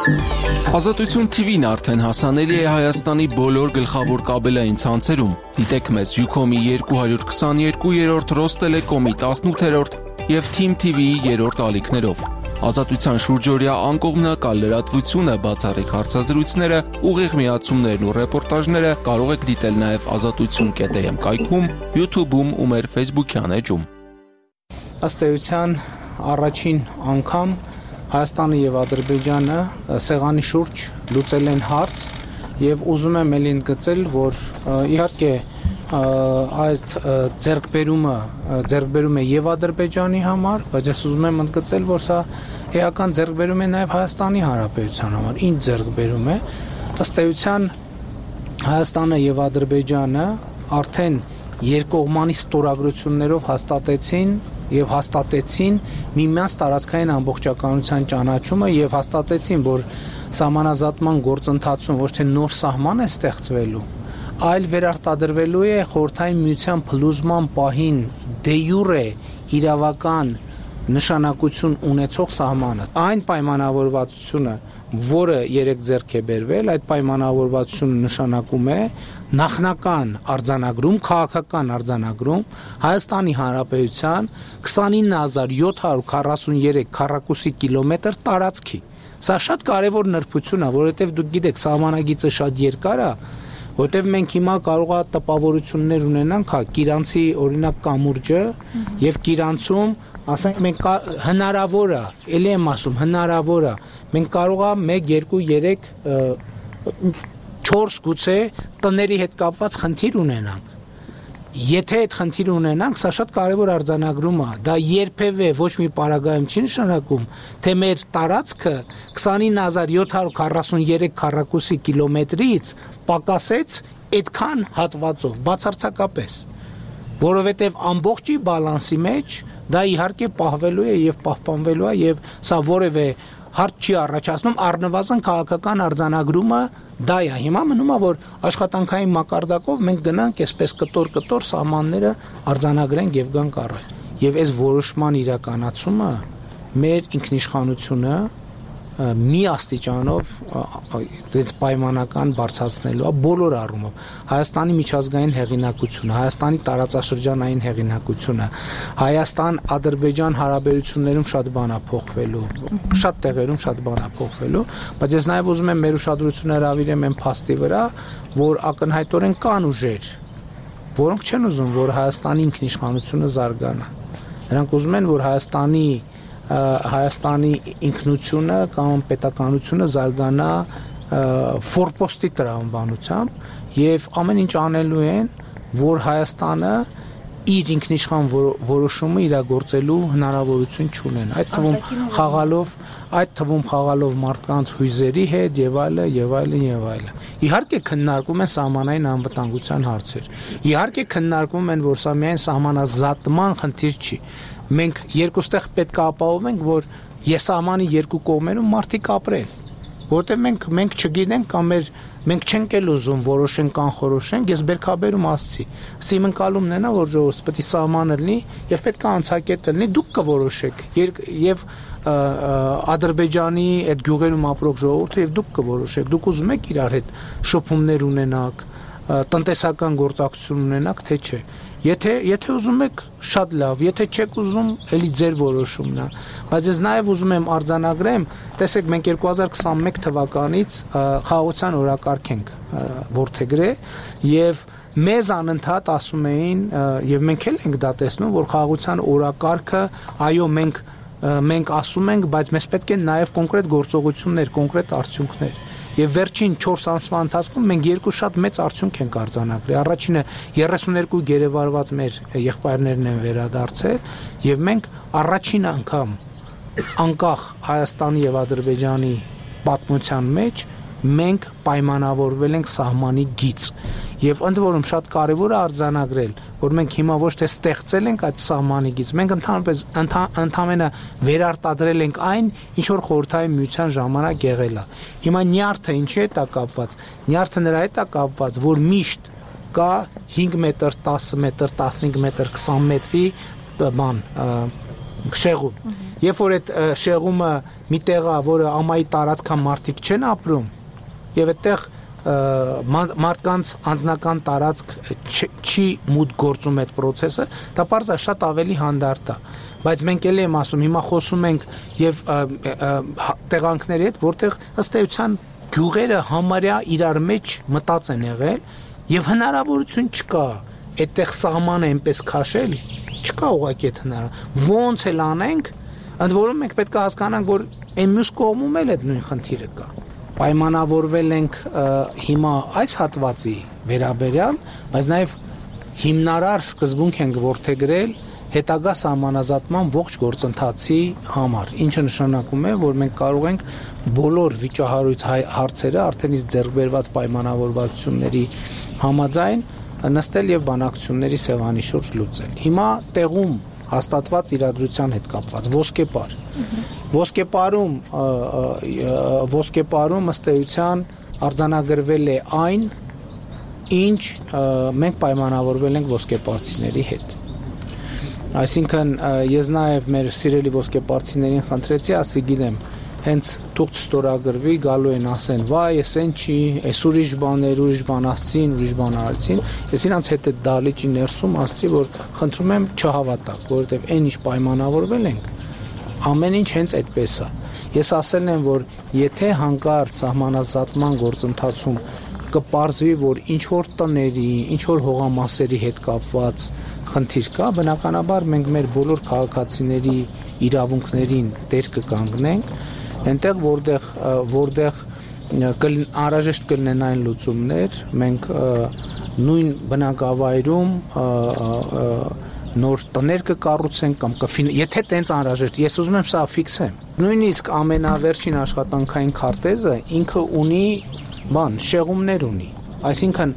Ազատություն TV-ն արդեն հասանելի է Հայաստանի բոլոր գլխավոր կաբելային ցանցերում։ Դիտեք մեզ Ucom-ի 222-րդ, Ռոստելեկոմի 18-րդ և Team TV-ի 3-րդ ալիքներով։ Ազատության շուրջօրյա անկողմնակալ լրատվությունը, բացառիկ հարցազրույցները, ուղիղ միացումներն ու ռեպորտաժները կարող եք դիտել նաև azatutsun.am կայքում, YouTube-ում ու մեր Facebook-յան էջում։ Ըստ էության առաջին անգամ Հայաստանը եւ Ադրբեջանը սեղանի շուրջ լուծել են հարց եւ ուզում եմ ելի ընդգծել, որ իհարկե այդ ձեռքբերում է եւ Ադրբեջանի համար, բայց ես ուզում եմ ընդգծել, որ սա էական ձեռքբերում է նաեւ Հայաստանի Հանրապետության համար։ Ինչ ձեռքբերում է։ Ըստ էության Հայաստանը եւ Ադրբեջանը արդեն երկկողմանի ստորագրություններով հաստատեցին միմյանց տարածքային ամբողջականության ճանաչումը եւ հաստատեցին, որ սահմանազատման գործընթացում ոչ թե նոր սահման է ստեղծվելու, այլ վերարտադրվելու է Խորհրդային Միության փլուզման պահին դե յուրե իրավական նշանակություն ունեցող սահմանը։ Այն պայմանավորվածությունը, որը երեք ձեռք է բերվել, այդ պայմանավորվածությունը նշանակում է նախնական արձանագրում, քաղաքական արձանագրում Հայաստանի Հանրապետության 29743 քառակուսի կիլոմետր տարածքի։ Սա շատ կարևոր նրբություն է, որովհետև դուք գիտեք, սահմանագիծը շատ երկար է, որովհետև մենք հիմա կարող է տպավորություններ ունենանք, Կիրանցի օրինակ կամուրջը եւ Կիրանցում, ասենք մենք հնարավոր է, ելի եմ ասում, հնարավոր է, մենք կարող է 1, 2, 3 4 գուցե տների հետ կապված խնդիր ունենանք։ Եթե այդ խնդիրը ունենանք, սա շատ կարևոր արձանագրում է։ Դա երբևէ ոչ մի պարագայում չի նշանակում, թե մեր տարածքը 29743 քառակուսի կիլոմետրից պակասեց այդքան հատվածով, բացարձակապես, որովհետև ամբողջի բալանսի մեջ դա իհարկե պահվելու է եւ պահպանվելու է եւ սա որևէ հարց չի առաջացնում, առնվազն քաղաքական արձանագրումը դա է։ Հիմա մնում է, որ աշխատանքային մակարդակով մենք գնանք այսպես կտոր սահմանները արձանագրենք եւ գանք առ։ Եվ այս որոշման իրականացումը մեր ինքնիշխանությունը մի աստիճանով դից պայմանական բարձրացնելու է բոլոր առումով։ Հայաստանի միջազգային հեղինակությունը, Հայաստանի տարածաշրջանային հեղինակությունը, Հայաստան-Ադրբեջան հարաբերություններում շատ բան է փոխվելու, շատ տեղերում շատ բան է փոխվելու, բայց ես նաև ուզում եմ մեր ուշադրությունը հրավիրեմ այն փաստի վրա, որ ակնհայտորեն կան ուժեր, որոնք չեն ուզում, որ Հայաստանի ինքնիշխանությունը զարգանա։ Նրանք ուզում են, որ Հայաստանի ինքնությունը կամ պետականությունը զարգանա ֆորպոստի տրամաբանությամբ եւ ամեն ինչ անելու են, որ Հայաստանը իր ինքնիշխան որոշումը իրագործելու հնարավորություն չունենա։ Այդ թվում խաղալով մարդկանց հույզերի հետ եւ այլն։ Իհարկե քննարկում են սահմանային անվտանգության հարցեր։ Իհարկե քննարկում են, որ սա միայն սահմանազատման խնդիր չի։ Մենք երկուստեղ պետք է ապահովենք, որ եսահմանի երկու կողմերում մարդիկ ապրեն, որտեղ մենք չգիտենք կամ մենք չենք էլ ուզում որոշենք կանխորոշենք, ես բերքաբերում ասացի։ Իմ ընկալումն է նա, որ ժողովուրդ պետք է սահմանը լինի եւ պետք է անցակետ լինի, դուք կորոշեք եւ Ադրբեջանի այդ գյուղերում ապրող ժողովուրդը եւ դուք կորոշեք։ Դուք ուզում եք իրար հետ շփումներ ունենաք, տնտեսական գործակցություն ունենաք, թե չէ։ Եթե ուզում եք, շատ լավ, եթե չեք ուզում, էլի ձեր որոշումն է։ Բայց ես նաև ուզում եմ արձանագրեմ, տեսեք, մենք 2021 թվականից խաղաղության օրակարգ ենք որդեգրել եւ մեզ անընդհատ ասում էին եւ մենք էլ ենք դա տեսնում, որ խաղաղության օրակարգը, այո, մենք ասում ենք, բայց մեզ պետք են նաև կոնկրետ գործողություններ, կոնկրետ արդյունքներ։ Եվ վերջին 4 ամսվա ընթացքում մենք երկու շատ մեծ արդյունք ենք արձանագրել։ Առաջինը 32 գերեվարված մեր եղբայրներն են վերադարձել եւ մենք առաջին անգամ անկախ Հայաստանի եւ Ադրբեջանի պատմության մեջ մենք պայմանավորվել ենք սահմանի գիծ եւ ընդ որում շատ կարեւոր է արձանագրել, որ մենք հիմա ոչ թե ստեղծել ենք այդ սահմանի գիծ, մենք ընդհանրապես վերարտադրել ենք այն, ինչ որ Խորհրդային Միության ժամանակ եղել է։ Հիմա նյարդը ինչի հետ է կապված։ Նյարդը նրա հետ է կապված, որ միշտ կա 5 մետր, 10 մետր, 15 մետր, 20 մետրի շեղում։ Երբ որ այդ շեղումը մի տեղ է, որը ամայի տարածքան մարդիկ չեն ապրում, եւ այդտեղ մարդկանց անձնական տարածք չի մուտք գործում այդ process-ը, դա բարձր շատ ավելի հանդարտ է, բայց մենք էլ եմ ասում, հիմա խոսում ենք եւ տեղանքների հետ, որտեղ ըստ էության գյուղերը համարյա իրար մեջ մտած են եղել եւ հնարավորություն չկա այդտեղ սահմանը այնպես քաշել, չկա ուղղակի այդ հնարավորություն, ոնց էլ անենք, ընդ որում մենք պետք է հասկանանք, որ այն մյուս կողմում էլ այդ նույն խնդիրը կա։ Պայմանավորվել ենք հիմա այս հատվածի վերաբերյալ, բայց նաև հիմնարար սկզբունք ենք որդեգրել հետագա սահմանազատման ողջ գործընթացի համար, ինչը նշանակում է, որ մենք կարող ենք բոլոր վիճահարույց հարցերը արդեն իսկ ձեռք բերված պայմանավորվածությունների համաձայն նստել եւ բանակցությունների սեղանի շուրջ լուծել։ Հիմա տեղում հաստատված իրադրության հետ կապված ոսկեպարում ըստ էության արձանագրվել է այն, ինչ մենք պայմանավորվել ենք ոսկեպարցիների հետ։ Այսինքն ես նաև մեր սիրելի ոսկեպարցիներին խնդրեցի, ասի գիտեմ, հենց թուղթ ստորագրվի, գալու են ասեն, վայ, ես են չի, այս ուրիշ բան ասցին, ուրիշ բան արեցին, ես իրանց հետ այդ դալիճի ներսում ասցի, որ խնդրում եմ չհավատակ, որովհետև այն ինչ պայմանավորվել ենք, ամեն ինչ հենց այդպես է։ Ես ասել եմ, որ եթե հանկարծ սահմանազատման գործընթացում կպարզվի, որ ինչ որ տների, ինչ որ հողամասերի հետ կապված խնդիր կա, բնականաբար մենք մեր բոլոր քաղաքացիների իրավունքներին տեր կկանգնենք, այնտեղ որտեղ անհրաժեշտ կլինեն այն լուծումներ, մենք նույն բնակավայրում նոր տներ կկառուցենք կամ եթե տենց անհրաժեշտ, ես ուզում եմ սա ֆիքսեմ։ Նույնիսկ ամենավերջին աշխատանքային քարտեզը ինքը ունի շեղումներ ունի, այսինքն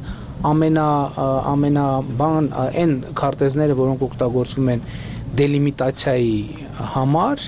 այն քարտեզները, որոնք օգտագործվում են դելիմիտացիայի համար,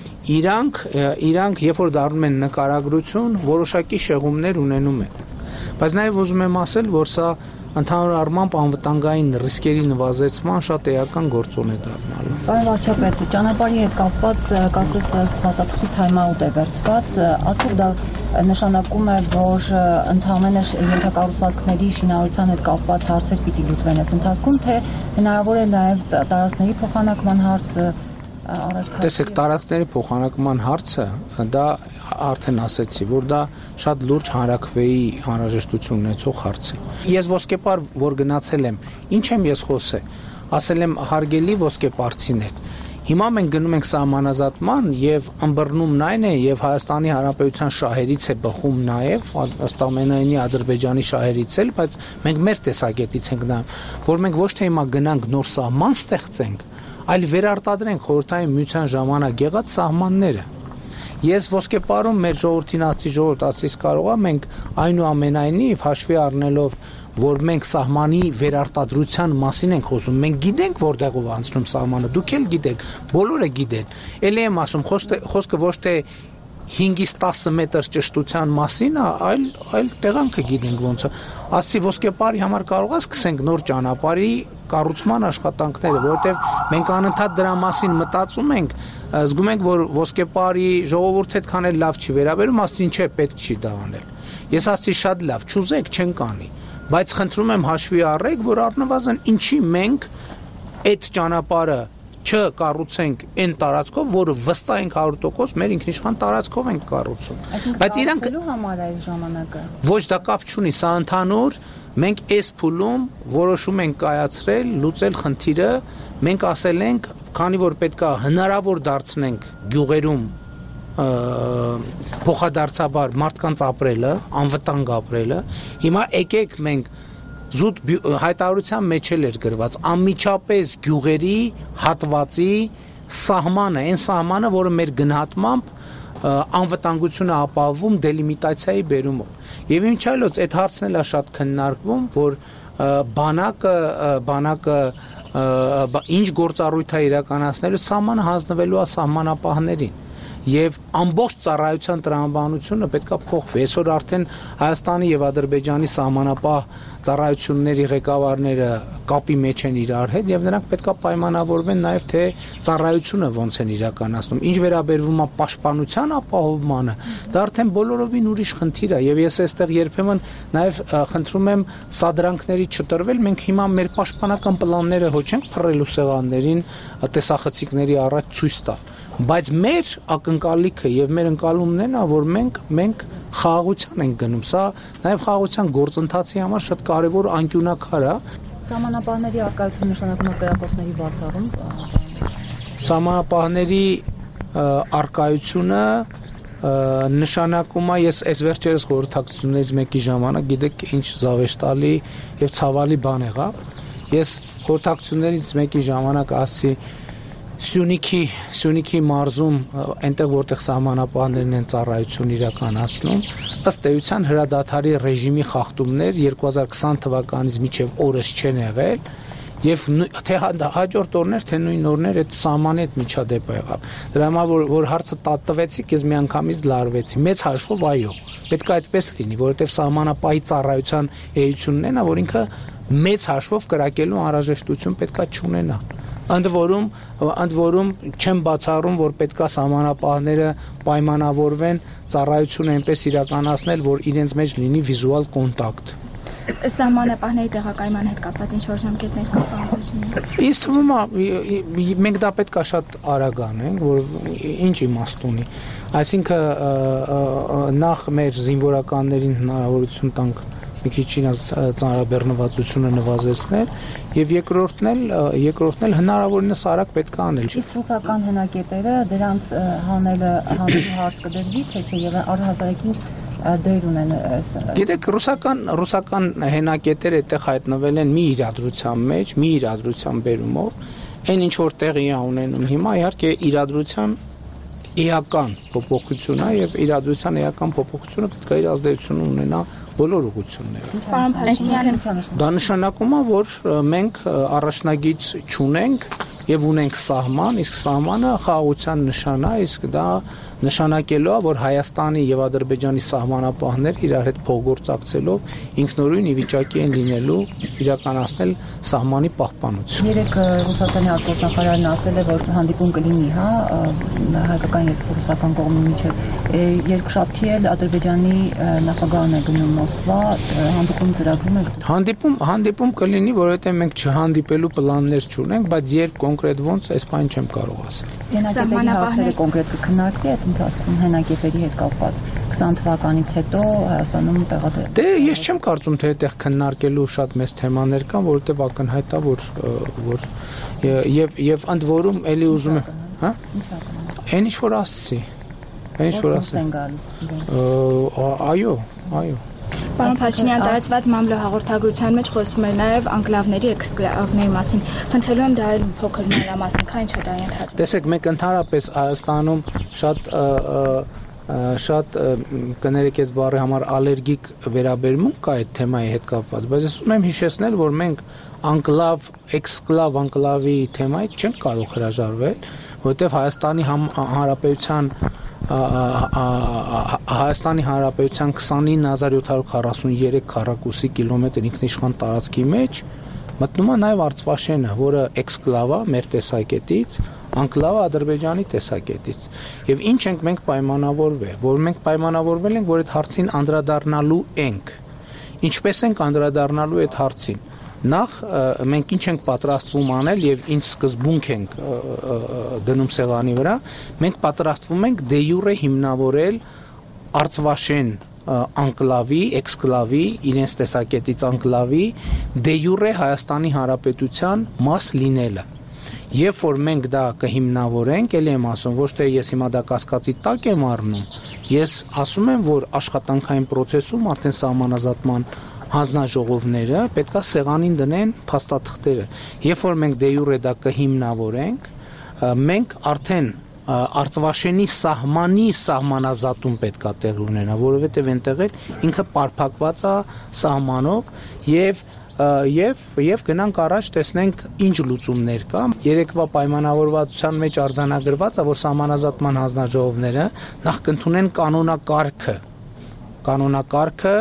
իրանք երբ որ դառնում են նկարագրություն, որոշակի շեղումներ ունենում են։ Բայց նաև ուզում եմ ասել, որ սա ընդհանուր առմամբ անվտանգային ռիսկերի նվազեցման շատ էական գործոն է դառնալու։ Պարոն վարչապետ, ճանապարհի հետ կապված կարծես փաստաթղթի թայմաուտ է վերցված, արդյոք դա նշանակում է, որ ընդհանրապես ենթակառուցվածքների շինարարության հետ կապված հարցեր պիտի լուծվեն այս ընթացքում, թե հնարավոր է նաև տարածքների փոխանակման հարցը առաջ։ Տեսեք, տարածքների փոխանակման հարցը դա արդեն ասեցի, որ դա շատ լուրջ հանրաքվեի անհրաժեշտություն ունեցող հարց է։ Ես ոսկեպար, որ գնացել եմ, ինչ եմ ես խոսել, ասել եմ հարգելի ոսկեպարցիներ, հիմա մենք գնում ենք սահմանազատման եւ ըմբռնումն այն է եւ Հայաստանի Հանրապետության շահերից է բխում նաեւ, ըստ ամենայնի Ադրբեջանի շահերից էլ, բայց մենք մեր տեսակետից ենք նայում, որ մենք ոչ թե հիմա գնանք նոր սահման ստեղծենք, այլ վերարտադրենք խորհրդային միության ժամանակ եղած սահմանները։ Ես ոսկեպարում մեր ժողովրդին ասից կարող է մենք այնուամենայնիվ հաշվի առնելով, որ մենք սահմանի վերարտադրության մասին ենք խոսում, մենք գիտենք որտեղով անցնում սահմանը, դուք էլ գիտեք, բոլորը գիտեն։ Էլի եմ ասում, խոսքը ոչ թե 5-ից 10 մետր ճշտության մասին, այլ տեղանքը գիտենք ոնց է։ Ասի ոսկեպարի համար կարող է սկսենք նոր ճանապարհի կառուցման աշխատանքները, որովհետև մենք անընդհատ դրա մասին մտածում ենք, զգում ենք, որ ոսկեպարի ժողովուրդը այդքան էլ լավ չի վերաբերում, ասի ինչ է պետք չի դա անել։ Ես ասի շատ լավ, չուզեք, չենք անի, բայց խնդրում եմ հաշվի առեք, որ առնվազն ինչի մենք այդ ճանապարհը չկառուցենք այն տարածքով, որը վստահ ենք 100% մեր ինքնիշխան տարածքով ենք կառուցում։ Բայց իրանք համար այս ժամանակը ոչ դա կապ չունի, սա ընդհանուր, մենք այս փուլում որոշում ենք կայացրել, լուծել խնդիրը, մենք ասել ենք, քանի որ պետքա հնարավոր դարձնենք գյուղերում փոխադարձաբար մարդկանց ապրելը, անվտանգ ապրելը, հիմա եկեք մենք զուտ հայտարարության մեջ էր գրված անմիջապես գյուղերի հատվածի սահմանը, այն սահմանը, որը մեր գնահատմամբ անվտանգությունը ապահովում դելիմիտացիայի բերումով։ Եվ ինչ այլոց այդ հարցն էլ է շատ քննարկվում, որ բանակը ինչ գործառույթ է իրականացնելու սահմանը հանձնվելու է սահմանապահներին։ եւ ամբողջ ծառայության տրամաբանությունը պետք է փոխվի։ Այսօր արդեն Հայաստանի եւ Ադրբեջանի սահմանապահ ծառայությունների ղեկավարները կապի մեջ են իրար հետ եւ նրանք պետք է պայմանավորվեն նաեւ թե ծառայությունը ոնց են իրականացնում։ Ինչ վերաբերվում է պաշտպանության ապահովմանը, դա արդեն բոլորովին ուրիշ խնդիր է եւ ես այստեղ երբեմն նաեւ խնդրում եմ սադրանքների չտրվել։ Մենք հիմա մեր պաշտպանական պլանները հո չենք փռելու սեղաններին տեսախցիկների առաջ ցույց տալ, բայց մեր ակնկալիքը եւ մեր ընկալումներն է, որ մենք խաղաղության ենք գնում։ Սա նաեւ խաղաղության գործընթացի համար շատ կարեւոր անկյունակար է։ Սահմանապահների արկայությունը նշանակում է կրակոցների բացառում։ Սահմանապահների արկայությունը նշանակում է, ես այս վերջերս խորհրդակցություններից մեկի ժամանակ գիտեք ինչ զավեշտալի եւ ցավալի բան եղավ։ Ես խորհրդակցություններից մեկի ժամանակ ասացի Սյունիքի մարզում, այնտեղ որտեղ սահմանապահներն են ծառայություն իրականացնում, ըստ էության հրադադարի ռեժիմի խախտումներ 2020 թվականից մինչև օրս չեն եղել, եւ թե հաջորդ օրներ, թե նույն օրներ այդ սահմանի հետ միջադեպը եղավ։ Դրա համար որ հարցը տատվեցիք, ես միանգամից լարվեցի։ Մեծ հաշվով այո, պետք է այդպես լինի, որովհետեւ սահմանապահի ծառայության էությունն է, որ ինքը մեծ հաշվով կրակելու անհրաժեշտություն պետք է չունենա։ Ընդ որում չեմ բացառում, որ պետքա սահմանապահները պայմանավորվեն ծառայությունը այնպես իրականացնել, որ իրենց մեջ լինի վիզուալ կոնտակտ։ Սահմանապահների տեղակայման հետ կապված ինչ-որ ժամկետներ կան։ Ինձ թվում է մենք դա պետքա շատ արագ անենք, որ ինչ իմաստ ունի։ Այսինքն նախ մեր զինվորականներին հնարավորություն տանք մի քիչ ծանրաբեռնվածությունը նվազեցնել եւ երկրորդն էլ հնարավորինս արագ պետք է անել։ Իսկ ռուսական հենակետերը դրանց հանելու հարց կդրվի թե չէ եւ առհասարակ ինչ դեր ունեն։ Գիտեք, ռուսական հենակետերը այդտեղ հայտնվել են մի իրադրության բերումով, այն ինչ որ տեղի է ունենում հիմա իհարկե իրադրության էական փոփոխություն է եւ իրադրության էական փոփոխությունը պետք է իր ազդեցություն ունենա բոլոր ուղղություններով։ Պարոն Փաշինյան, դա նշանակում է, որ մենք առաջնագիծ չունենք եւ ունենք սահման, իսկ սահմանը խաղաղության նշան է, իսկ դա նշանակելու է, որ Հայաստանի եւ Ադրբեջանի սահմանապահներ իրար հետ փոխգործակցելով ինքնուրույն ի վիճակի են լինելու իրականացնել սահմանի պահպանություն։ Երեք ռուսաստանի արտգործնախարարն ասել է, որ հանդիպում կլինի, հայկական եւ ռուսական կողմի միջեւ։ Երկշաբթի էլ Ադրբեջանի նախագահն է գնում Մոսկվա, հանդիպում ծրագրում է։ Հանդիպում կլինի, որովհետեւ մենք չհանդիպելու պլաններ չունենք, բայց երբ կոնկրետ ոնց, այս բան չեմ կարող ասել։ Հենակետերի հարցերը կոնկրետ կքննարկվի այդ ընթացքում հենակետերի հետ կապված 20 թվականից հետո Հայաստանում տեղադրել։ Դե ես չեմ կարծում թե այդտեղ քննարկելու շատ մեծ թեմաներ կան, որովհետև ակնհայտ է, որ եւ ընդ որում էլի ուզում եմ, հա? Այն ինչ որ ասցի։ Այո։ Պարոն Փաշինյան, տարածված մամլո հաղորդագրության մեջ խոսվում էր նաև անկլավների էքսկլավների մասին։ Խնդրում եմ դա այլ փոքր մանրամասնիկ, ինչ է դա ենթադրում։ Տեսեք, մենք ընդհանրապես Հայաստանում շատ կներեք այս բառի համար ալերգիկ վերաբերմունք կա այդ թեմայի հետ կապված, բայց ես ուզում եմ հիշեցնել, որ մենք անկլավի թեմայից չենք կարող հրաժարվել, որովհետև Հայաստանի Հանրապետության 29743 քառակուսի կիլոմետր ինքնիշխան տարածքի մեջ մտնում է նաև Արցվաշենը, որը էքսկլավ է մեր տեսակետից, անկլավը Ադրբեջանի տեսակետից։ Եվ ինչ ենք մենք պայմանավորվել ենք, որ այդ հարցին անդրադառնալու ենք։ Ինչպես ենք անդրադառնալու այդ հարցին։ Նախ մենք ինչ ենք պատրաստվում անել եւ ինչ սկզբունք ենք դնում սեղանի վրա, մենք պատրաստվում ենք դե յուրե հիմնավորել Արցվաշեն անկլավի, էքսկլավի, իրենց տեսակետից անկլավի դե յուրե Հայաստանի Հանրապետության մաս լինելը։ Երբ որ մենք դա կհիմնավորենք, ելի եմ ասում, ոչ թե ես հիմա դա կասկածի տակ եմ առնում, ես ասում եմ, որ աշխատանքային process-ում արդեն սահմանազատման հանձնաժողովները պետքա սեղանին դնեն փաստաթղթերը։ Երբ որ մենք դե յուրե դա կհիմնավորենք, մենք արդեն Արցվաշենի սահմանի սահմանազատում պետքա տեղ ունենա, որովհետև այնտեղ էլ ինքը պարփակված է սահմանով եւ եւ գնանք առաջ տեսնենք ինչ լուծումներ կա։ Երեկվա պայմանավորվածության մեջ արձանագրված է, որ սահմանազատման հանձնաժողովները նախ կընդունեն կանոնակարգը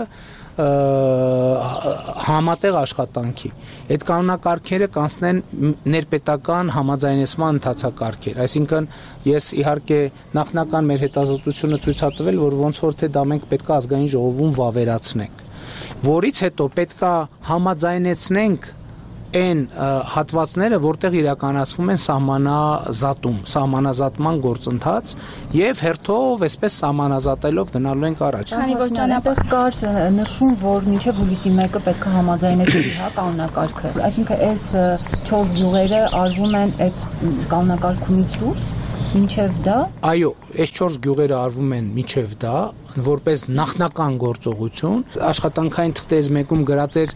համատեղ աշխատանքի։ Այդ կանոնակարգերը կանցնեն ներպետական համաձայնեցման ընթացակարգեր, այսինքն ես իհարկե նախնական մեր հետազոտությունը ցույց է տվել, որ ոնց որ թե դա մենք պետք է ազգային ժողովում վավերացնենք, որից հետո պետք է համաձայնեցնենք այն հատվածները, որտեղ իրականացվում են սահմանազատման գործընթաց եւ հերթով այսպես սահմանազատելով գնալու ենք առաջ։ Քանի որ ճանապարհ կար նշում, որ մինչեւ հուլիսի 1-ը պետք է համաձայնեցվի, հա, կանոնակարգը։ Այսինքն այս 4 գյուղերը արվում են այդ կանոնակարգումից դուրս մինչև դա։ Այո, այս 4 գյուղերը արվում են մինչև դա, որպես նախնական գործողություն։ Աշխատանքային թղթերից մեկում գրած էր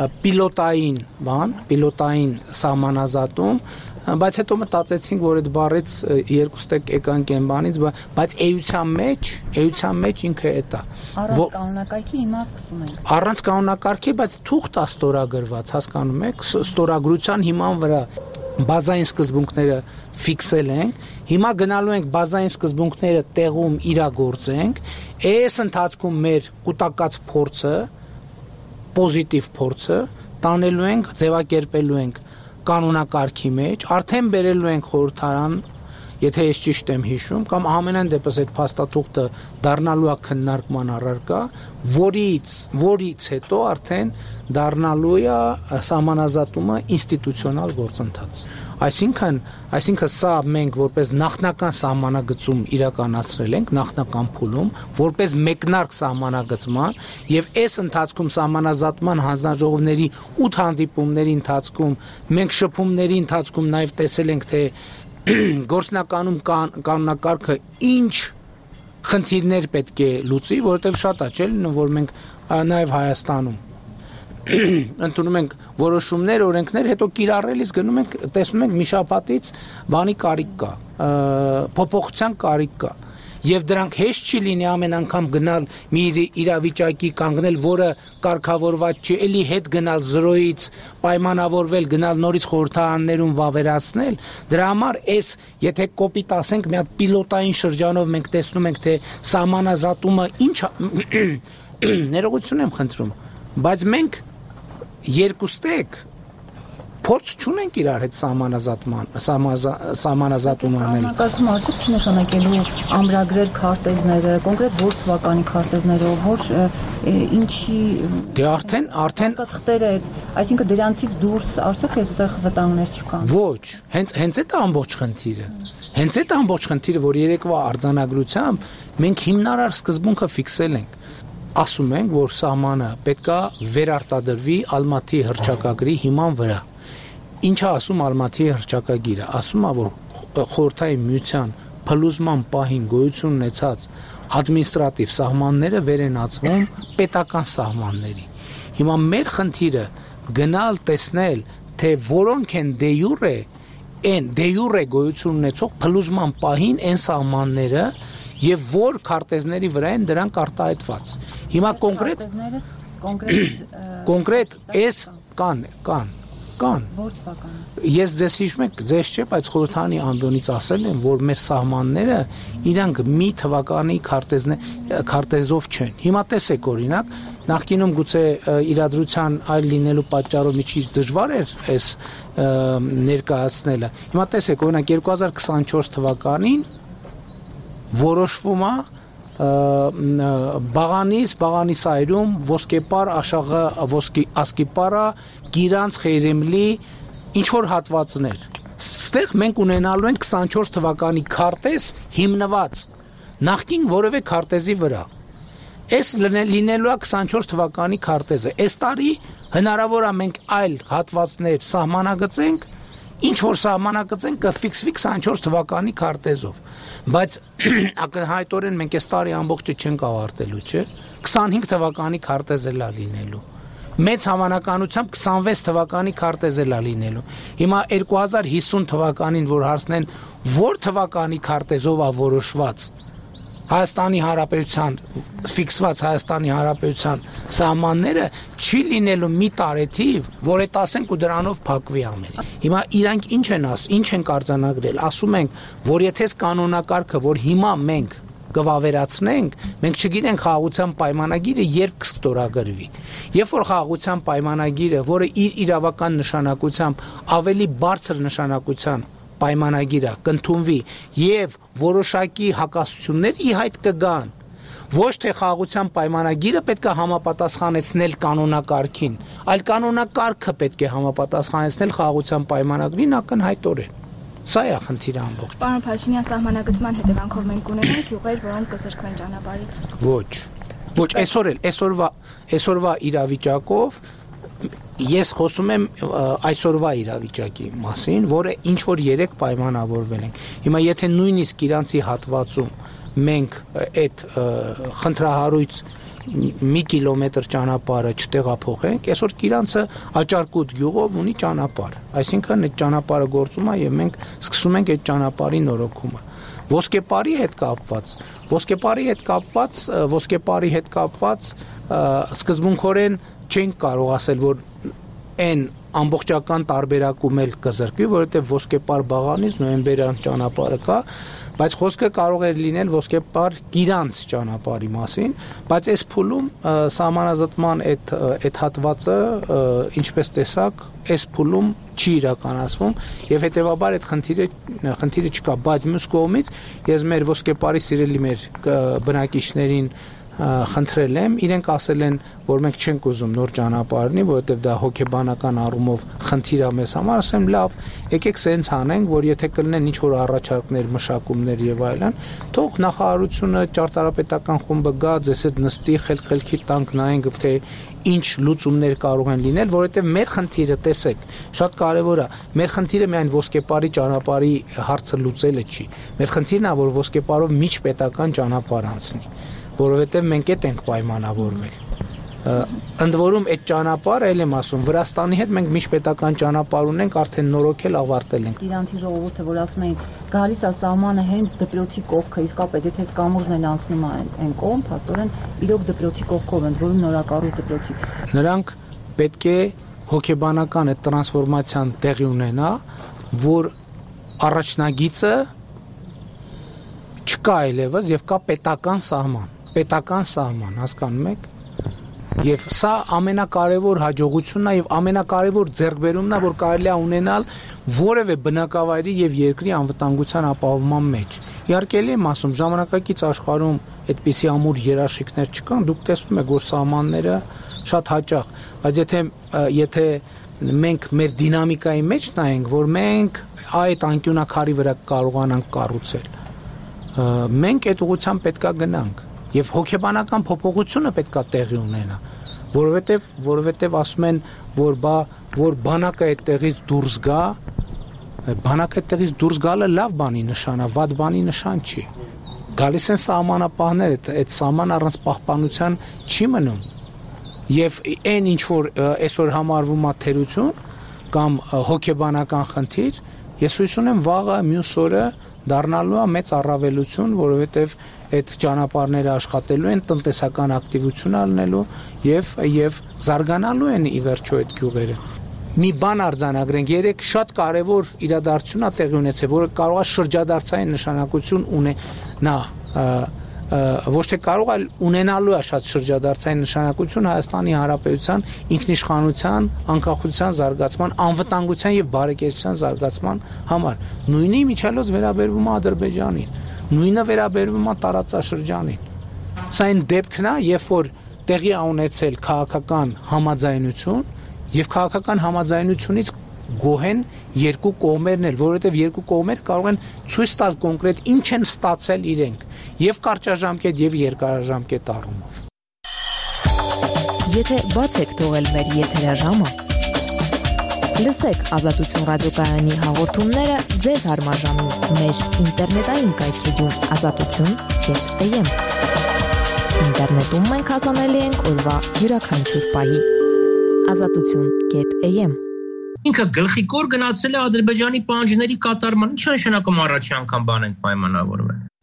պիլոտային սահմանազատում, բայց հետո մտածեցինք, որ այդ բառից երկուստեք եկանք այն բանից, բայց էության մեջ ինքը է դա։ Առանց կանոնակարգի հիմա սկսում ենք։ Առանց կանոնակարգի, բայց թուղթ է ստորագրված, հասկանում եք, ստորագրության հիման վրա բազային սկզբունքները ֆիքսել ենք, հիմա գնալու ենք բազային սկզբունքները տեղում իրագործենք, այս ընթացքում մեր կուտակած փորձը, պոզիտիվ փորձը տանելու ենք, ձևակերպելու ենք կանոնակարգի մեջ, արդեն բերելու ենք խորհրդարան, եթե ես ճիշտ եմ հիշում, կամ ամենայն դեպս այդ փաստաթուղթը դառնալու է քննարկման առարկա, որից հետո արդեն դառնալու է սահմանազատումը ինստիտուցիոնալ գործընթաց։ Այսինքն սա մենք որպես նախնական սահմանագծում իրականացրել ենք, նախնական փուլում, որպես մեկնարկ սահմանագծման եւ այս ընթացքում սահմանազատման հանձնաժողովների 8 հանդիպումների ընթացքում մենք շփումների ընթացքում նաեւ տեսել ենք, թե գործնականում կանոնակարգը ինչ խնդիրներ պետք է լուծի, որովհետև շատ է, չէ՞, որ մենք նաև Հայաստանում ընդունում ենք որոշումներ, օրենքներ, հետո կիրառելիս գնում ենք, տեսնում ենք մի շաբաթից բանի կարիք կա, փոփոխության կարիք կա։ Եվ դրանք հեշտ չի լինի ամեն անգամ գնալ մի իրավիճակի կանգնել, որը կարգավորված չի, էլի հետ գնալ 0-ից պայմանավորվել, գնալ նորից խորհրդարաններում վավերացնել։ Դրա համար եթե կոպիտ ասենք, մի հատ պիլոտային շրջանով մենք տեսնում ենք, թե սահմանազատումը ինչ ներողություն եմ խնդրում, բայց մենք երկուստեք փորձ չունենք իրար հետ սահմանազատում անել։ Կանոնակարգում արդյոք չի նշանակելու ամրագրեր քարտեզները, կոնկրետ որ թվականի քարտեզներով, որ ինչի դե արդեն թղթերը, այսինքն դրանցից դուրս արդյոք այստեղ վտանգներ չկան։ Ոչ, հենց այդ ամբողջ խնդիրը, որ երեկվա արձանագրությամբ մենք հիմնարար սկզբունքը ֆիքսել ենք։ Ասում ենք, որ սահմանը պետքա վերարտադրվի Ալմատի հռչակագրի հիման վրա։ Ինչա ասում Ալմատի հռչակագիրը, ասում է, որ խորհրդային միության փլուզման պահին գոյություն ունեցած ադմինիստրատիվ սահմանները վերենացվում պետական սահմանների։ Հիմա մեր խնդիրը գնալ տեսնել, թե որոնք են դե յուրե գոյություն ունեցող փլուզման պահին այն սահմանները եւ որ քարտեզների վրա են դրանք արտահայտված։ Հիմա կոնկրետ էս կան։ Որ թվականը։ Ես ձեզ հիշում եք, ձեզ չէ, բայց խորհրդարանի ամբիոնից ասել եմ, որ մեր սահմանները իրանք մի թվականի քարտեզով չեն։ Հիմա տեսեք օրինակ, նախկինում գուցե իրադրության այլ լինելու պատճառով մի քիչ դժվար էր այս ներկայացնելը։ Հիմա տեսեք, օրինակ 2024 թվականին որոշվում է Բաղանիս ոսկեպար Աշաղը ասկիպարա գիրանց խեյրեմլի ինչ որ հատվածներ։ Ստեղ մենք ունենալու ենք 24 թվականի քարտեզ հիմնված նախկին որևէ քարտեզի վրա։ Այս լինելու է 24 թվականի քարտեզը։ Այս տարի հնարավոր է մենք այլ հատվածներ սահմանագծենք, ինչ որ սահմանագծենք կֆիքսվի 24 թվականի քարտեզով։ Բայց ակնհայտորեն մենք այս տարի ամբողջը չենք ավարտելու, չէ՞։ 25 թվականի քարտեզ էլ է լինելու։ Մեծ հավանականությամբ 26 թվականի քարտեզ էլ է լինելու։ Հիմա 2050 թվականին որ հարցնեն, որ թվականի քարտեզով է որոշված Հայաստանի Հանրապետության ֆիքսված Հայաստանի Հանրապետության սահմանները չի լինելու մի տարեթիվ, որ այդ ասենք ու դրանով փակվի ամեն։ Հիմա իրանք ինչ են արձանագրել, ասում են, որ եթե կանոնակարգը, որ հիմա մենք կվավերացնենք, մենք չգիտենք խաղաղության պայմանագիրը երբ կստորագրվի։ Երբ որ խաղաղության պայմանագիրը, որը իր իրավական նշանակությամբ ավելի բարձր նշանակության պայմանագիրը կընդունվի եւ որոշակի հակասություններ ի հայտ կգան, ոչ թե խաղաղության պայմանագիրը պետք է համապատասխանեցնել կանոնակարգին, այլ կանոնակարգը պետք է համապատասխանեցնել խաղաղության պայմանագրին ակնհայտորեն։ Սա է խնդիրը ամբողջ։ Պարոն Փաշինյան, սահմանագծման հետևանքով մենք ունենանք յուղեր, որոնք կզրկվեն ճանապարհից։ Ոչ, այսօրվա իրավիճակով ես խոսում եմ այսօրվա իրավիճակի մասին, որը ինչ որ 3 պայմանավորվել ենք։ Հիմա եթե նույնիսկ իրանցի հատվածում մենք այդ խնդրահարույց մի կիլոմետր ճանապարհը չտեղափոխենք, այսօր Կիրանցը Աճարկուտ գյուղով ունի ճանապարհ, այսինքն այդ ճանապարհը գործում է եւ մենք սկսում ենք այդ ճանապարհի նորոգումը։ Ոսկեպարի հետ կապված սկզբունքորեն չենք կարող ասել, որ այն ամբողջական տարբերակում էլ կզրկվի, որովհետև ոսկեպար բաղանից նոյեմբերյան ճանապարհը կա, բայց խոսքը կարող է լինել ոսկեպար Կիրանց ճանապարհի մասին, բայց այս փուլում սահմանազատման այդ հատվածը, ինչպես տեսակ, այս փուլում չի իրականացվում եւ հետեւաբար այդ խնդիրը չկա, բայց մյուս կողմից ես մեր ոսկեպարի սիրելի մեր բնակիչներին խնդրել եմ, իրենք ասել են, որ մենք չենք ուզում նոր ճանապարհնի, որովհետև դա հոգեբանական առումով խնդիր է մեզ համար, ասեմ լավ, եկեք սենց անենք, որ եթե կլինեն ինչ որ առաջարկներ, մշակումներ եւ այլն, թող նախարարությունը ճարտարապետական խումբը գա, ձեզ հետ նստի, խելքի տանք նայենք, թե ինչ լուծումներ կարող են լինել, որովհետև մեր խնդիրը, տեսեք, շատ կարևոր է, մեր խնդիրը միայն ոսկեպարի ճանապարհի հարցը լուծելը չի։ Մեր խնդիրն է, որ ոսկեպարով միջպետական ճանապարհ անցնի, որովհետև մենք այդ ենք պայմանավորվել։ Ընդ որում այդ ճանապարհը, ել եմ ասում, Վրաստանի հետ մենք միջպետական ճանապարհ ունենք, արդեն նորոգել, ավարտել ենք։ Իրանցի ժողովուրդը, որ ասում են, գալիս է սահմանը հենց դպրոցի կողքը, իսկապես եթե այդ կամուրջն են անցնում այն կողմ, փաստորեն իրոք դպրոցի կողքով են, որում նորակառույց դպրոցի։ Նրանք պետք է հոգեբանական այդ տրանսֆորմացիան տեղի ունենա, որ առաջնագիծը չկա այլևս եւ կա պետական սահման, հասկանում եք։ Եվ սա ամենակարևոր հաջողությունն է եւ ամենակարևոր ձեռքբերումն է, որ կարելի է ունենալ որևէ բնակավայրի եւ երկրի անվտանգության ապահովման մեջ։ Իհարկե եմ ասում, ժամանակակից աշխարհում այդպիսի ամուր երաշխիքներ չկան, դուք տեսնում եք, որ սահմանները շատ հաճախ, բայց եթե մենք մեր դինամիկայի մեջ նայենք, որ մենք այդ անկյունակարի վրա կարողանանք կառուցել, մենք այդ ուղղությամբ պետքա գնանք եւ հոգեբանական փոփոխությունը պետքա տեղի ունենա, որովհետեւ ասում են, որ բանակը այդտեղից դուրս գա, բանակը այդտեղից դուրս գալը լավ բանի նշան է, վատ բանի նշան չի։ Գալիս են սահմանապահները, այդ սահման առանց պահպանության չի մնում։ Եվ այն ինչ որ այսօր համարվում է թերություն կամ հոգեբանական խնդիր, ես հույս ունեմ վաղը մյուս օրը դառնալու է մեծ առավելություն, որովհետև այդ ճանապարհները աշխատելու են, տնտեսական ակտիվություն առնելու եւ զարգանալու են ի վերջո այդ գյուղերը։ Մի բան արձանագրենք, երեք շատ կարևոր իրադարձություն է տեղի ունեցել, որը կարող է շրջադարձային նշանակություն ունենա, ոչ թե կարող է ունենալու է շատ շրջադարձային նշանակություն Հայաստանի Հանրապետության ինքնիշխանության, անկախության զարգացման, անվտանգության եւ բարեկեցության զարգացման համար։ Նույնի միջալոց վերաբերվում է Ադրբեջանին, նույնը վերաբերվում է տարածաշրջանին։ Սա այն դեպքն է, երբ որ տեղի է ունեցել քաղաքական համաձայնություն եւ քաղաքական համաձայնությունից գոհ են երկու կողմերն էլ, որովհետև երկու կողմերը կարող են ցույց տալ կոնկրետ ինչ են ստացել իրենք եւ կարճաժամկետ եւ երկարաժամկետ առումով։ Եթե բաց եք թողել մեր եթերաժամը, լսեք Ազատություն ռադիոկայանի հաղորդումները ձեզ հարմարժամին մեր ինտերնետային կայքեջում azatutun.am։ Ինտերնետում մենք հասանելի ենք օրվա յուրաքանչյուր պահի azatutun.am։ Ինքը գլխիկոր գնացել է Ադրբեջանի պահանջների կատարման, ինչ նշանակում առաջի անգամ բան ենք պայմանավորվել։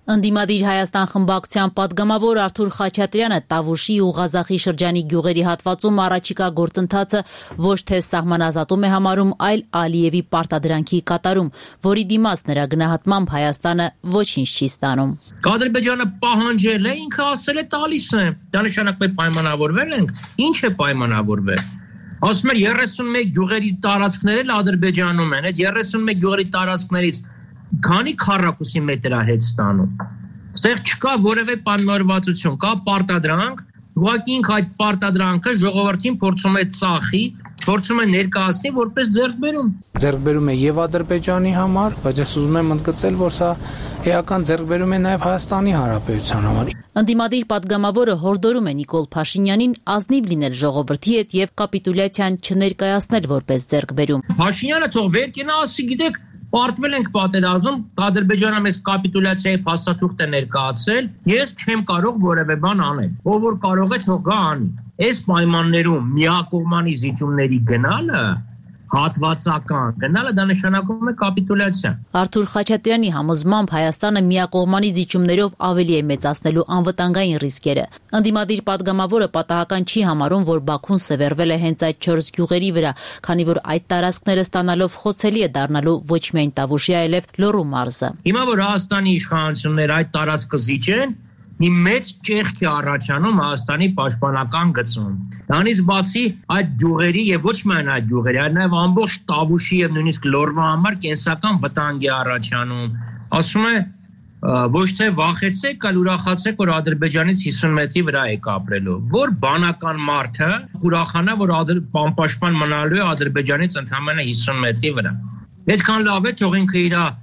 Ընդդիմադիր Հայաստան խմբակցության պատգամավոր Արթուր Խաչատրյանը Տավուշի ու Ղազախի շրջանի գյուղերի հատվածում առաջիկա գործընթացը ոչ թե սահմանազատում է համարում, այլ Ալիևի պարտադրանքի կատարում, որի դիմաց նրա գնահատմամբ Հայաստանը ոչինչ չի ստանում։ Ադրբեջանը պահանջել է, ինքը ասել է տալիս է։ Դա նշանակում է պայմանավորվել ենք։ Ինչ է պայմանավորվել։ Ասում է 31 գյուղերի տարածքներ էլ Ադրբեջանում են։ Այդ 31 գյուղերի տարածքներից քանի քառակուսի մետր է հետ ստանում։ Այստեղ չկա որևէ պայմանավորվածություն, կա պարտադրանք, ուղղակի ինքը այդ պարտադրանքը ժողովրդին փորձում է ծախի, փորձում է ներկայացնել որպես ձեռքբերում։ Ձեռքբերում է եւ Ադրբեջանի համար, բայց ես ուզում եմ ընդգծել, որ սա էական ձեռքբերում է նաեւ Հայաստանի Հանրապետության համար։ Ընդդիմադիր պատգամավորը հորդորում է Նիկոլ Փաշինյանին ազնիվ լինել ժողովրդի հետ եւ կապիտուլյացիան չներկայացնել որպես ձեռքբերում։ Փաշինյանը թող վեր կենա, ասի գիտեք, պարտվել ենք պատերազմ, Ադրբեջանը մեզ կապիտուլյացիայի փաստաթուղթ է ներկայացել, ես չեմ կարող որևէ բան անել։ Ով որ կարող է թող գա անի։ Այս պայմաններում միակողմանի զիջումների գնալը հատվածական գնալը դա նշանակում է կապիտուլյացիա։ Արթուր Խաչատրյանի համոզմամբ Հայաստանը միակողմանի զիջումներով ավելի է մեծացնելու անվտանգային ռիսկերը։ Ընդդիմադիր պատգամավորը պատահական չի համարում, որ Բաքուն սևեռվել է հենց այդ 4 գյուղերի վրա, քանի որ այդ տարածքները ստանալով խոցելի է դառնալու ոչ միայն Տավուշի, այլև Լոռու մարզը։ Հիմա որ Հայաստանի իշխանությունները այդ տարածքը զիջեն, մի մեծ ճեղք է առաջանում Հայաստանի պաշտպանական գծում։ Դրանից բացի այդ գյուղերի եւ ոչ միայն այդ գյուղերի, այլ նաեւ ամբողջ Տավուշի եւ նույնիսկ Լոռվա համար կենսական վտանգ է առաջանում։ Ասում է ոչ թե վախեցեք, այլ ուրախացեք, որ Ադրբեջանից 50 մետրի վրա եք ապրելու։ Որ բանական մարդը ուրախանա, որ պաշտպան մնալու է Ադրբեջանից ընդամենը 50 մետրի վրա։ Այդքան լավ է, թող ինքը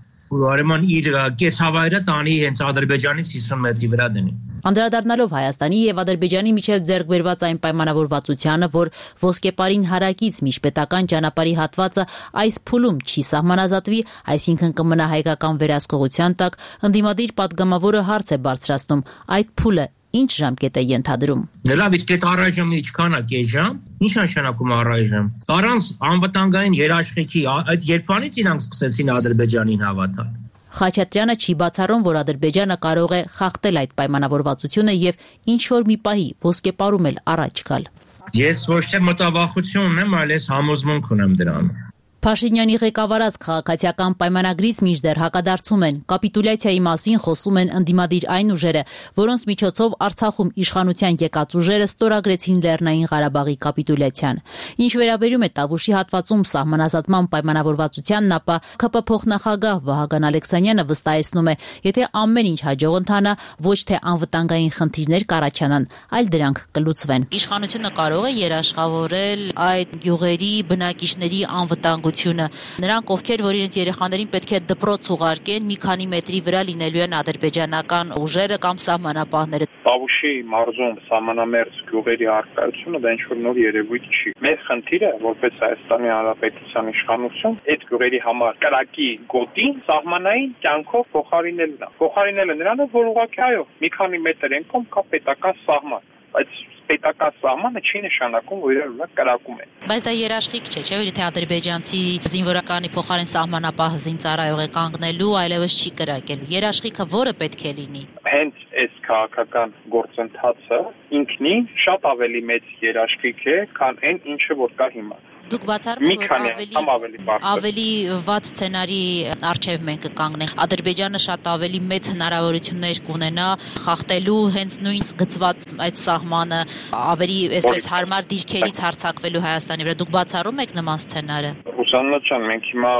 իր կեցավայրը տանի հենց Ադրբեջանից 50 մետրի վրա դնի։ Անդրադառնալով Հայաստանի եւ Ադրբեջանի միջև ձեռքբերված այն պայմանավորվածությանը, որ ոսկեպարին հարակից միջպետական ճանապարհի հատվածը այս փուլում չի սահմանազատվի, այսինքն կմնա հայկական վերահսկողության տակ, ընդդիմադիր պատգամավորը հարց է բարձրացնում. այդ փուլը ինչ ժամկետ է ենթադրում։ Լավ, իսկ այդ առայժմ ինչքան է կես ժամ։ Ինչ նշանակում է առայժմ։ Առանց անվտանգային երաշխիքի այդ երբանից իրանք սկսեցին Ադրբեջանին հավատալ։ Խաչատրյանը չի բացառում, որ Ադրբեջանը կարող է խախտել այդ պայմանավորվածությունը եւ ինչ որ մի պահի ոսկեպարում էլ առաջ գալ։ Ես ոչ թե մտավախություն ունեմ, այլ ես համոզմունք ունեմ դրանում։ Փաշինյանի ղեկավարած քաղաքացիական պայմանագրից մինչդեռ հակադարձում են։ Կապիտուլյացիայի մասին խոսում են ընդդիմադիր այն ուժերը, որոնց միջոցով Արցախում իշխանության եկած ուժերը ստորագրեցին Լեռնային Ղարաբաղի կապիտուլյացիան։ Ինչ վերաբերում է Տավուշի հատվածում սահմանազատման պայմանավորվածությանն, ապա ԿՊ փոխնախագահ Վահագն Ալեքսանյանը վստահեցնում է, եթե ամեն ինչ հաջող ընթանա, ոչ թե անվտանգային խնդիրներ կառաջանան, այլ դրանք կլուծվեն։ Իշխանությունը կարող է երաշխավորել այդ գյուղերի բնակիչների անվտանգությունը։ Նրանք, ովքեր որ իրենց երեխաներին պետք է դպրոց ուղարկեն, մի քանի մետրի վրա լինելու են ադրբեջանական ուժերը կամ սահմանապահները։ Տավուշի մարզում սահմանամերձ գյուղերի առկայությունը դա ինչ-որ նոր երևույթ չի։ Մեր խնդիրը, որպես Հայաստանի Հանրապետության իշխանություն, այդ գյուղերի համար կրակի գոտին սահմանային կյանքով փոխարինելն է։ Փոխարինելը նրանով, որ ուղղակի այո, մի քանի մետր ենքում կա պետական սահման, բայց պետական սահմանը չի նշանակում, որ իրար վրա կրակում են։ Բայց դա երաշխիք չէ, չէ՞ որ եթե ադրբեջանցի զինվորականի փոխարեն սահմանապահ զինծառայող է կանգնելու, այլևս չի կրակելու։ Երաշխիքը որը պետք է լինի։ Հենց այս քաղաքական գործընթացը ինքնին շատ ավելի մեծ երաշխիք է, քան այն, ինչը որ կա հիմա։ Դուք բացառում եք, որ ավելի վատ սցենարի առջև մենք կկանգնենք։ Ադրբեջանը շատ ավելի մեծ հնարավորություններ կունենա խախտելու հենց նույն գծված այդ սահմանը, ավելի այսպես հարմար դիրքերից հարձակվելու Հայաստանի վրա։ Դուք բացառում եք նման սցենարը։ Ռուսաննա ջան, մենք հիմա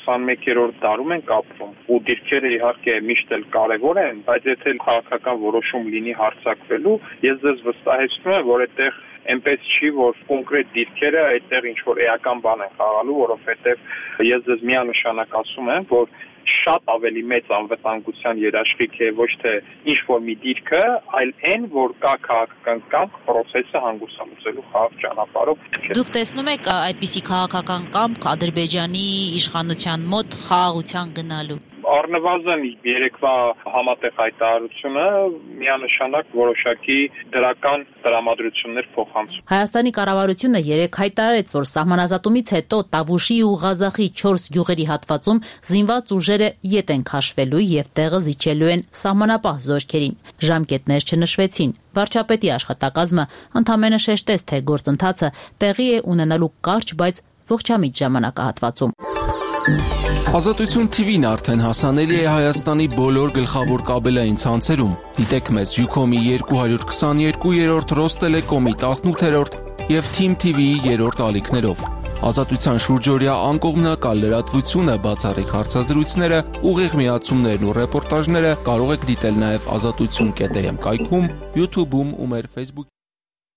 21-րդ դարում ենք ապրում ու դիրքերը իհարկե միշտ էլ կարևոր են, բայց եթե քաղաքական որոշում լինի հարձակվելու, ես ձեզ վստահեցնում եմ, որ այդտեղ այնպես չի, որ կոնկրետ դիրքերը այդտեղ ինչ-որ էական բան են խաղալու, որովհետև ես ձեզ միանշանակ ասում եմ, որ շատ ավելի մեծ անվտանգության երաշխիք է ոչ թե ինչ-որ մի դիրքը, այլ այն, որ կա քաղաքական կամք պրոցեսը հանգուցալուծելու խաղաղ ճանապարհով։ Դուք տեսնում եք այդպիսի քաղաքական կամք Ադրբեջանի իշխանության մոտ խաղաղության գնալու։ Առնվազն երեկվա համատեղ հայտարարությունը միանշանակ որոշակի դրական տրամադրություններ փոխանցում։ Հայաստանի կառավարությունը երեկ հայտարարեց, որ սահմանազատումից հետո Տավուշի ու Ղազախի 4 գյուղերի հատվածում զինված ուժերը ետ են քաշվելու եւ տեղը զիջելու են սահմանապահ զորքերին։ Ժամկետներ չնշվեցին։ Վարչապետի աշխատակազմը ընդամենը շեշտեց, թե գործընթացը տեղի է ունենալու կարճ, բայց ողջամիտ ժամանակահատվածում։ Ազատություն TV-ն արդեն հասանելի է Հայաստանի բոլոր գլխավոր կաբելային ցանցերում։ Դիտեք մեզ Ucom-ի 222-րդ, Ռոստելեկոմի 18-րդ եւ Team TV-ի 3-րդ ալիքներով։ Ազատության շուրջօրյա անկողմնակալ լրատվությունը, բացառիկ հարցազրույցները, ուղիղ միացումներն ու ռեպորտաժները կարող եք դիտել նաև azatutsun.am կայքում, YouTube-ում ու մեր Facebook